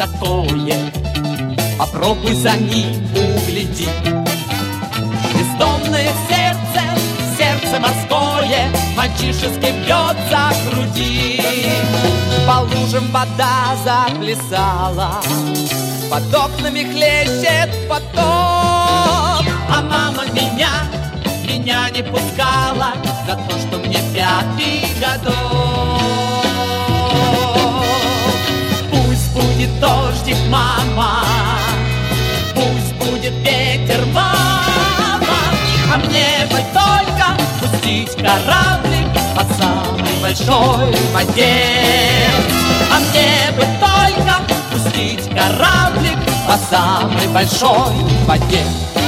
такое, попробуй за ним угляди. Бездомное сердце, сердце морское, мальчишески бьется в груди. По лужам вода заплясала, под окнами хлещет поток. А мама меня не пускала за то, что мне 5 годок. Пусть будет дождик, мама, пусть будет ветер, мама, а мне бы только пустить кораблик по самой большой воде. А мне бы только пустить кораблик по самой большой воде.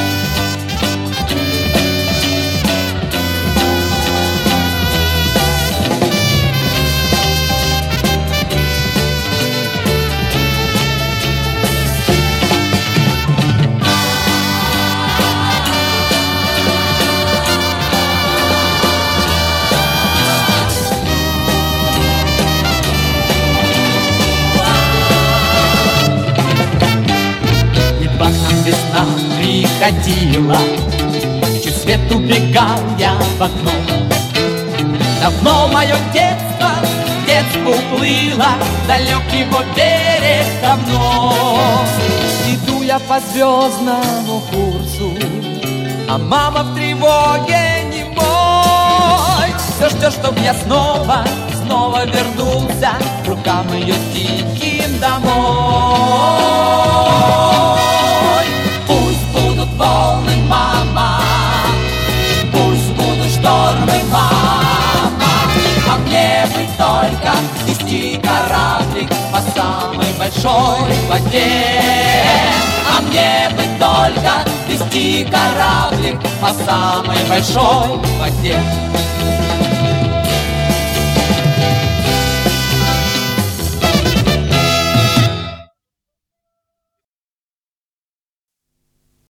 Весна приходила, чуть свет убегал я в окно. Давно мое детство уплыло, далек его берег давно. Иду я по звездному курсу, а мама в тревоге немой. Все ждет, чтоб я снова вернулся к рукам ее тихим домой. Волны, мама, пусть будут штормы, мама, а мне бы только вести кораблик по самой большой воде. А мне бы только вести кораблик по самой большой воде.